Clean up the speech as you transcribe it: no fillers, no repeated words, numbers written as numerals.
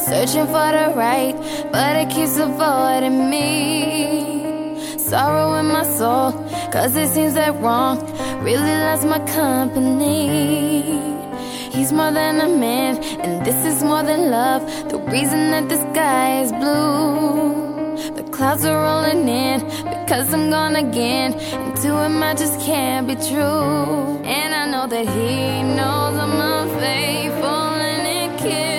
searching for the right, but it keeps avoiding me. Sorrow in my soul, cause it seems that wrong really loves my company. He's more than a man, and this is more than love. The reason that the sky is blue, the clouds are rolling in because I'm gone again, and to him I just can't be true. And I know that he knows I'm unfaithful and it kills